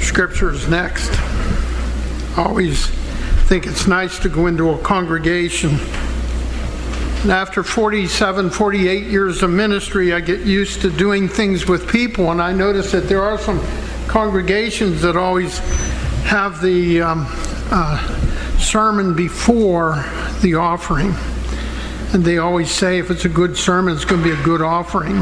Scriptures next. I always think it's nice to go into a congregation. And after 47, 48 years of ministry, I get used to doing things with people, and I notice that there are some congregations that always have the sermon before the offering. And they always say if it's a good sermon, it's going to be a good offering.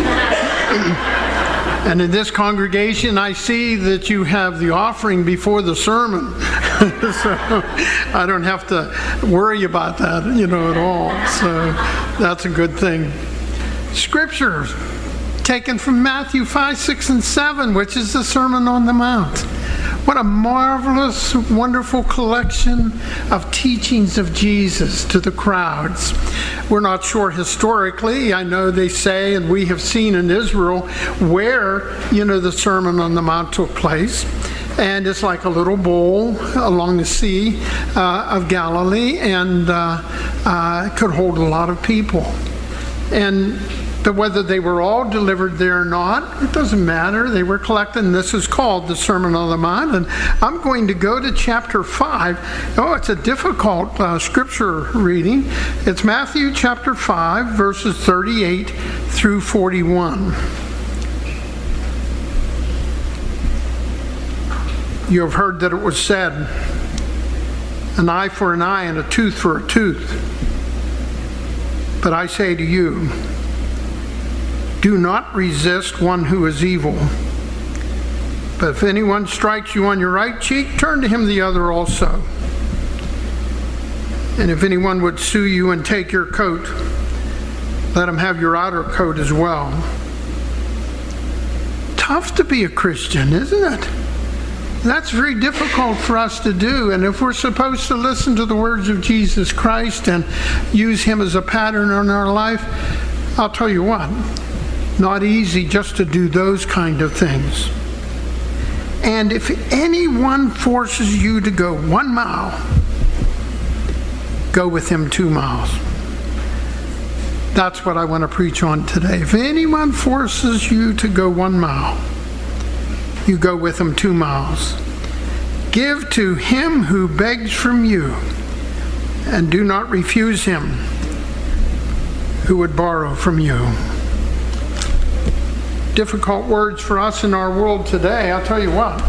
And in this congregation, I see that you have the offering before the sermon. So I don't have to worry about that, at all. So that's a good thing. Scripture taken from Matthew 5, 6, and 7, which is the Sermon on the Mount. What a marvelous, wonderful collection of teachings of Jesus to the crowds. We're not sure historically. I know they say, and we have seen in Israel, where, the Sermon on the Mount took place. And it's like a little bowl along the Sea of Galilee, and could hold a lot of people. And whether they were all delivered there or not, it doesn't matter. They were collected, and this is called the Sermon on the Mount. And I'm going to go to chapter 5. Oh, it's a difficult scripture reading. It's Matthew chapter 5, verses 38 through 41. You have heard that it was said, an eye for an eye and a tooth for a tooth. But I say to you, do not resist one who is evil. But if anyone strikes you on your right cheek, turn to him the other also. And if anyone would sue you and take your coat, let him have your outer coat as well. Tough to be a Christian, isn't it? That's very difficult for us to do. And if we're supposed to listen to the words of Jesus Christ and use him as a pattern in our life, I'll tell you what, not easy just to do those kind of things. And if anyone forces you to go 1 mile, go with him 2 miles. That's what I want to preach on today. If anyone forces you to go 1 mile, you go with him 2 miles. Give to him who begs from you, and do not refuse him who would borrow from you. Difficult words for us in our world today. I'll tell you what.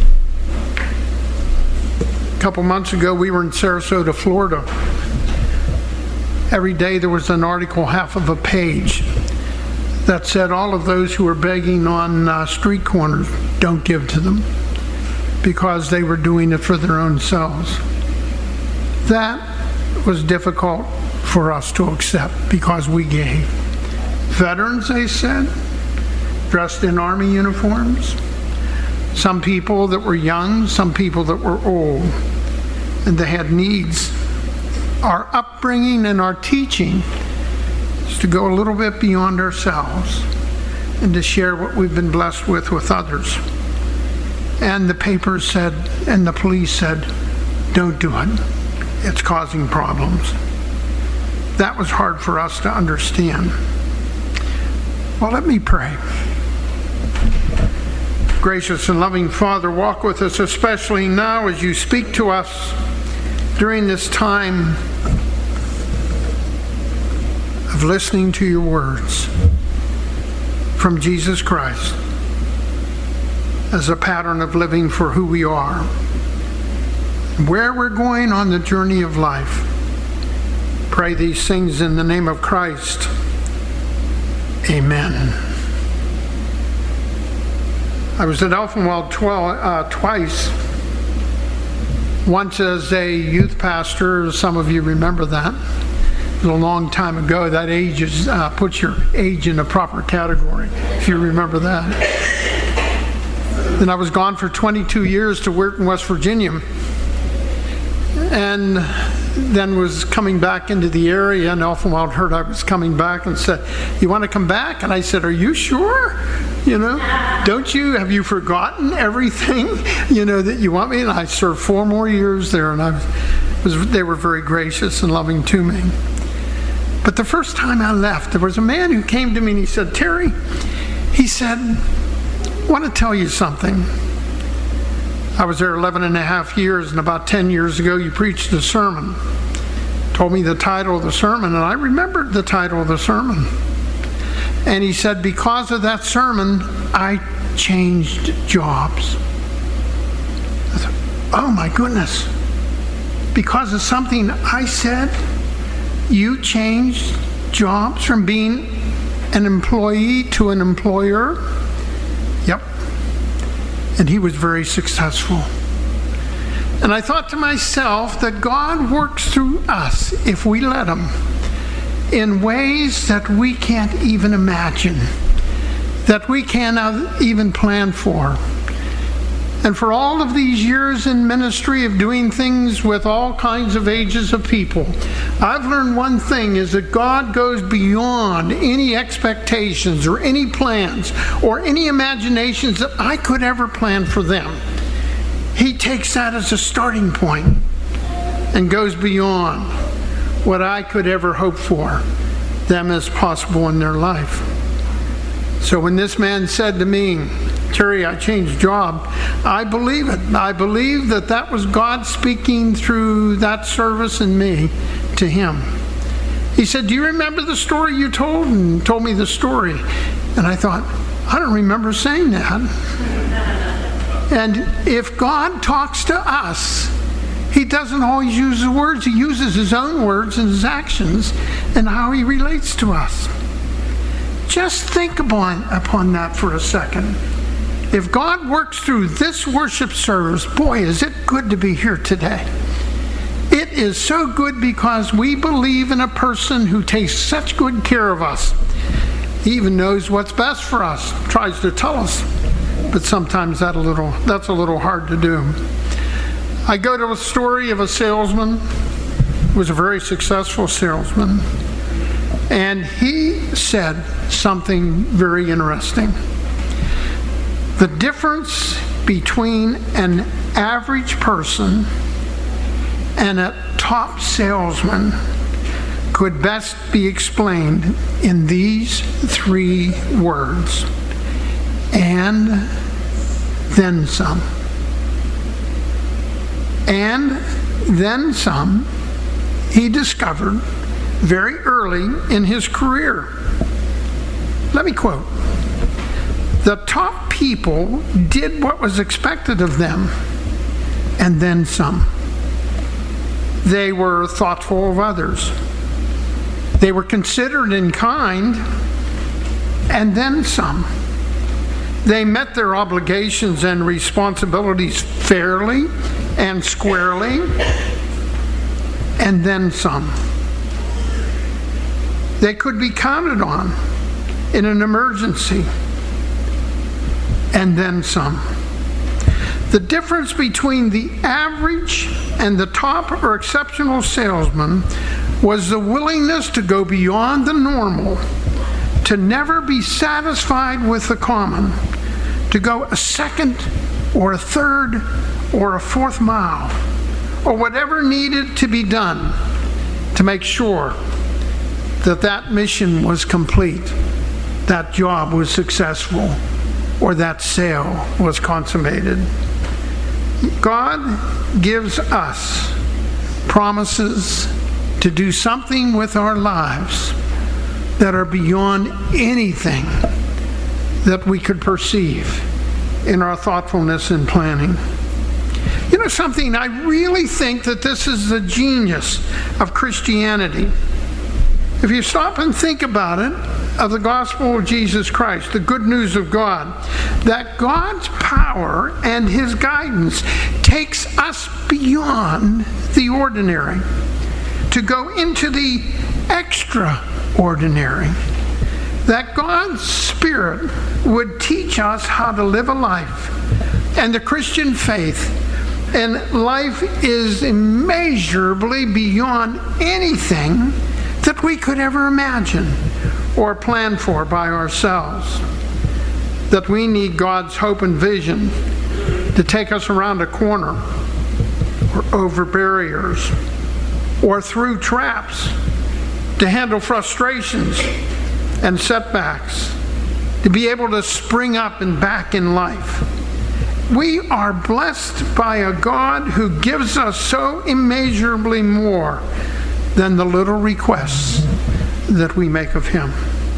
A couple months ago, we were in Sarasota, Florida. Every day there was an article, half of a page, that said all of those who were begging on street corners, don't give to them, because they were doing it for their own selves. That was difficult for us to accept because we gave. Veterans, they said, dressed in army uniforms. Some people that were young, some people that were old, and they had needs. Our upbringing and our teaching is to go a little bit beyond ourselves and to share what we've been blessed with others. And the paper said, and the police said, don't do it. It's causing problems. That was hard for us to understand. Well, let me pray. Gracious and loving Father, walk with us, especially now as you speak to us during this time of listening to your words from Jesus Christ as a pattern of living for who we are, where we're going on the journey of life. Pray these things in the name of Christ. Amen. I was at Elfenwald twice. Once as a youth pastor, some of you remember that. It was a long time ago. That age is puts your age in a proper category, if you remember that. Then I was gone for 22 years to work in West Virginia. And then was coming back into the area, and Elfenwald heard I was coming back and said, you want to come back? And I said, are you sure? Have you forgotten everything, that you want me? And I served 4 more years there, and they were very gracious and loving to me. But the first time I left, there was a man who came to me and he said, Terry, he said, I want to tell you something. I was there 11 and a half years, and about 10 years ago you preached a sermon. Told me the title of the sermon, and I remembered the title of the sermon. And he said, because of that sermon, I changed jobs. I thought, oh my goodness. Because of something I said, you changed jobs from being an employee to an employer? Yep. And he was very successful. And I thought to myself that God works through us, if we let him, in ways that we can't even imagine, that we cannot even plan for. And for all of these years in ministry of doing things with all kinds of ages of people, I've learned one thing, is that God goes beyond any expectations or any plans or any imaginations that I could ever plan for them. He takes that as a starting point and goes beyond what I could ever hope for them as possible in their life. So when this man said to me, Terry, I changed job, I believe it. I believe that that was God speaking through that service in me to him. He said, do you remember the story you told? And told me the story. And I thought, I don't remember saying that. And if God talks to us, he doesn't always use the words. He uses his own words and his actions and how he relates to us. Just think upon that for a second. If God works through this worship service, boy, is it good to be here today. It is so good because we believe in a person who takes such good care of us. He even knows what's best for us, tries to tell us. But sometimes that's a little hard to do. I go to a story of a salesman who was a very successful salesman, and he said something very interesting. The difference between an average person and a top salesman could best be explained in these 3 words: and then some. And then some, he discovered very early in his career. Let me quote. The top people did what was expected of them, and then some. They were thoughtful of others. They were considerate and kind, and then some. They met their obligations and responsibilities fairly and squarely, and then some. They could be counted on in an emergency, and then some. The difference between the average and the top or exceptional salesman was the willingness to go beyond the normal, to never be satisfied with the common, to go a second or a third or a fourth mile, or whatever needed to be done to make sure that that mission was complete, that job was successful, or that sale was consummated. God gives us promises to do something with our lives that are beyond anything that we could perceive in our thoughtfulness and planning. You know something, I really think that this is the genius of Christianity. If you stop and think about it, of the gospel of Jesus Christ, the good news of God, that God's power and his guidance takes us beyond the ordinary, to go into the extraordinary. That God's Spirit would teach us how to live a life, and the Christian faith, and life is immeasurably beyond anything that we could ever imagine or plan for by ourselves. That we need God's hope and vision to take us around a corner, or over barriers, or through traps, to handle frustrations and setbacks, to be able to spring up and back in life. We are blessed by a God who gives us so immeasurably more than the little requests that we make of him.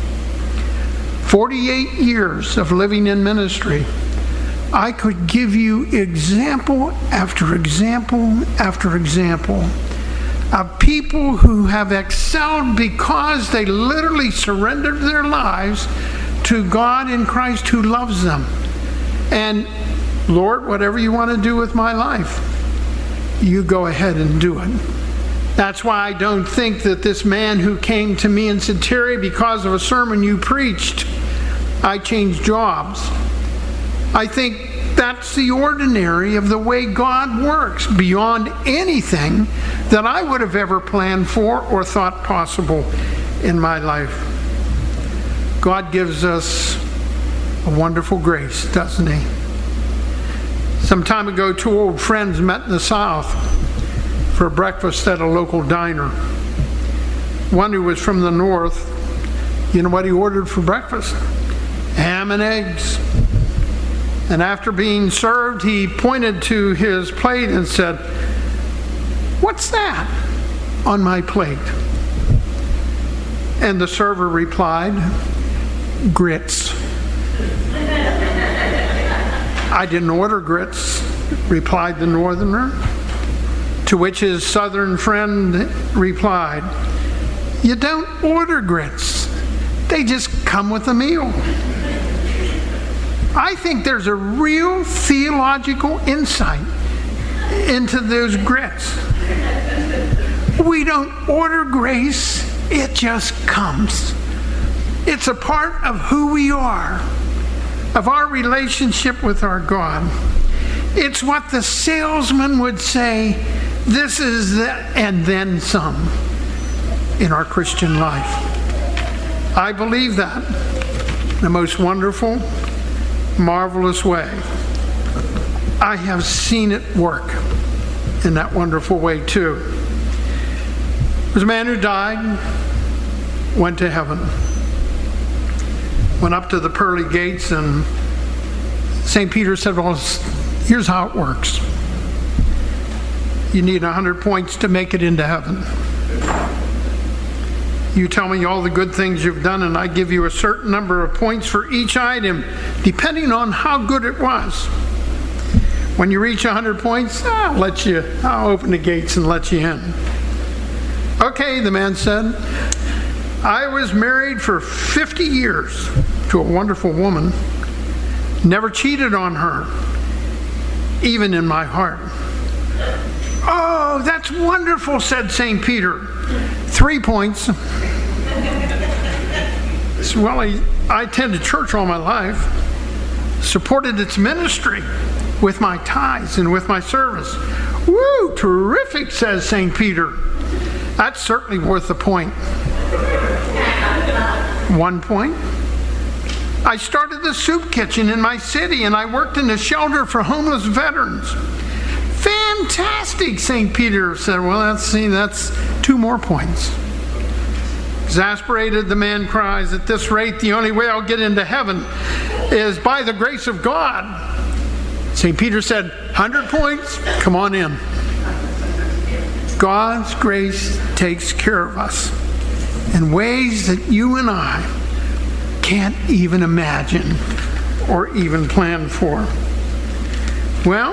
48 years of living in ministry, I could give you example after example after example of people who have excelled because they literally surrendered their lives to God in Christ who loves them. And Lord, whatever you want to do with my life, you go ahead and do it. That's why I don't think that this man who came to me and said, Terry, because of a sermon you preached, I changed jobs. I think that's the ordinary of the way God works, beyond anything that I would have ever planned for or thought possible in my life. God gives us a wonderful grace, doesn't he? Some time ago, two old friends met in the South for breakfast at a local diner. One who was from the North, you know what he ordered for breakfast? Ham and eggs. And after being served, he pointed to his plate and said, "What's that on my plate?" And the server replied, "Grits." "I didn't order grits," replied the Northerner. To which his Southern friend replied, "You don't order grits. They just come with the meal." I think there's a real theological insight into those grits. We don't order grace, it just comes. It's a part of who we are, of our relationship with our God. It's what the salesman would say, this is the and then some in our Christian life. I believe that in the most wonderful, marvelous way. I have seen it work in that wonderful way too. There's a man who died, went to heaven, went up to the pearly gates, and St. Peter said, well, here's how it works. You need 100 points to make it into heaven. You tell me all the good things you've done, and I give you a certain number of points for each item, depending on how good it was. When you reach 100 points, I'll open the gates and let you in. Okay, the man said, I was married for 50 years to a wonderful woman, never cheated on her, even in my heart. Oh, that's wonderful, said St. Peter. 3 points. Well, I attended church all my life, supported its ministry with my tithes and with my service. Woo, terrific, says St. Peter. That's certainly worth a point. 1 point. I started the soup kitchen in my city, and I worked in a shelter for homeless veterans. Fantastic, St. Peter said. Well, that's 2 more points. Exasperated, the man cries, at this rate, the only way I'll get into heaven is by the grace of God. St. Peter said, 100 points, come on in. God's grace takes care of us in ways that you and I can't even imagine or even plan for. Well,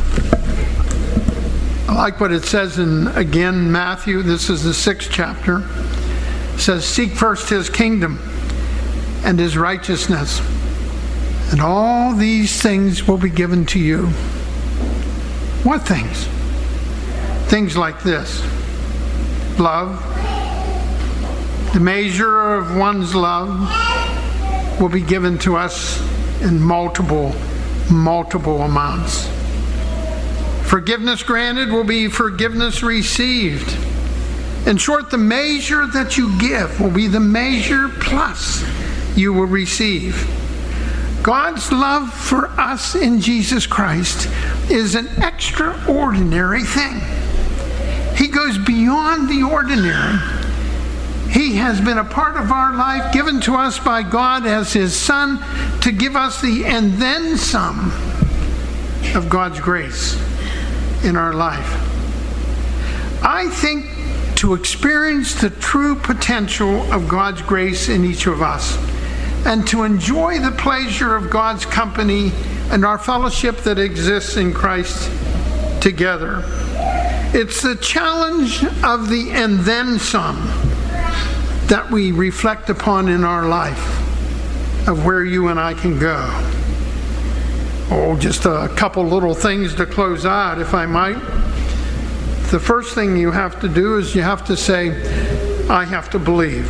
I like what it says in, again, Matthew. This is the 6th chapter. It says, seek first his kingdom and his righteousness, and all these things will be given to you. What things? Things like this. Love. The measure of one's love will be given to us in multiple amounts. Forgiveness granted will be forgiveness received. In short, the measure that you give will be the measure plus you will receive. God's love for us in Jesus Christ is an extraordinary thing. He goes beyond the ordinary. He has been a part of our life, given to us by God as his Son to give us the and then some of God's grace in our life. I think to experience the true potential of God's grace in each of us and to enjoy the pleasure of God's company and our fellowship that exists in Christ together. It's the challenge of the and then some that we reflect upon in our life of where you and I can go. Oh, just a couple little things to close out, if I might. The first thing you have to do is you have to say, I have to believe.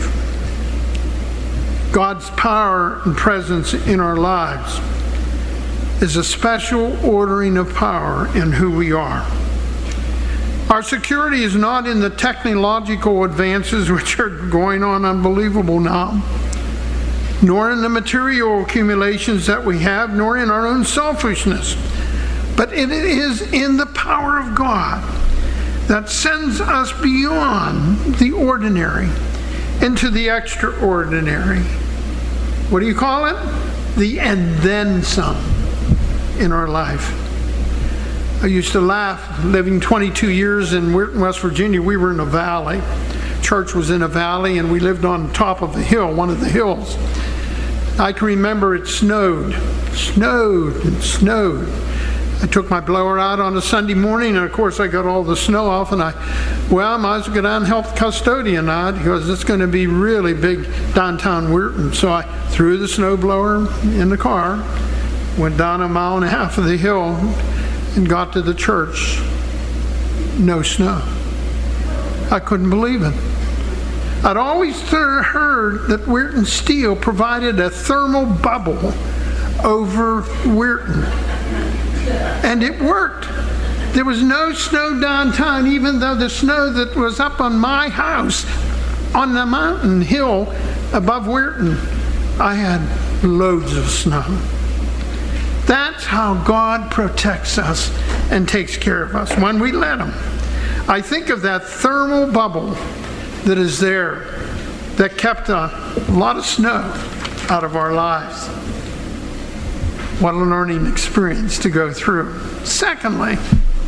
God's power and presence in our lives is a special ordering of power in who we are. Our security is not in the technological advances which are going on unbelievable now, nor in the material accumulations that we have, nor in our own selfishness, but it is in the power of God that sends us beyond the ordinary into the extraordinary. What do you call it? The and then some in our life. I used to laugh, living 22 years in West Virginia. We were in a valley. Church was in a valley, and we lived on top of the hill, one of the hills. I can remember it snowed and snowed. I took my blower out on a Sunday morning, and of course I got all the snow off, and I might as well go down and help the custodian out because it's going to be really big downtown Weirton. So I threw the snow blower in the car, went down 1.5 miles of the hill, and got to the church. No snow. I couldn't believe it. I'd always heard that Weirton Steel provided a thermal bubble over Weirton. And it worked. There was no snow downtown, even though the snow that was up on my house on the mountain hill above Weirton, I had loads of snow. That's how God protects us and takes care of us when we let Him. I think of that thermal bubble that is there that kept a lot of snow out of our lives. What a learning experience to go through. Secondly,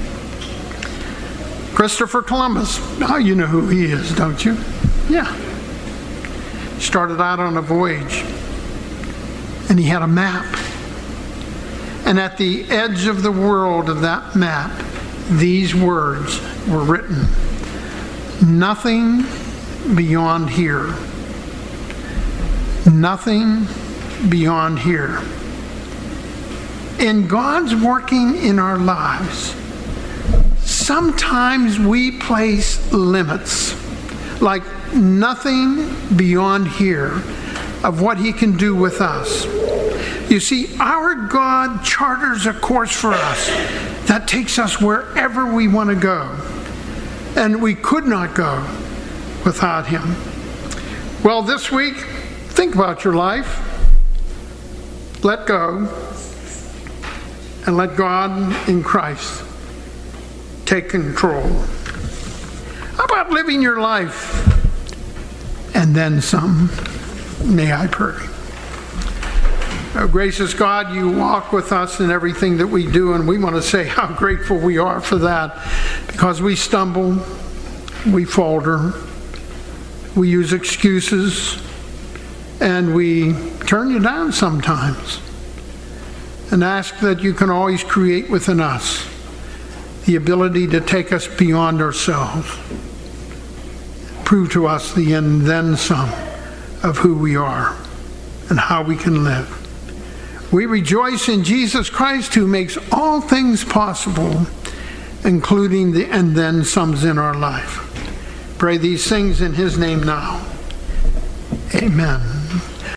Christopher Columbus. Now you know who he is, don't you? Yeah. Started out on a voyage, and he had a map. And at the edge of the world of that map, these words were written: nothing beyond here. Nothing beyond here. In God's working in our lives, sometimes we place limits, like nothing beyond here of what He can do with us. You see, our God charters a course for us that takes us wherever we want to go, and we could not go without Him. Well, this week, think about your life. Let go. And let God in Christ take control. How about living your life and then some? May I pray. Oh, gracious God, you walk with us in everything that we do, and we want to say how grateful we are for that, because we stumble, we falter, we use excuses, and we turn you down sometimes. And ask that you can always create within us the ability to take us beyond ourselves. Prove to us the and then some of who we are and how we can live. We rejoice in Jesus Christ, who makes all things possible, including the and then somes in our life. Pray these things in His name now. Amen.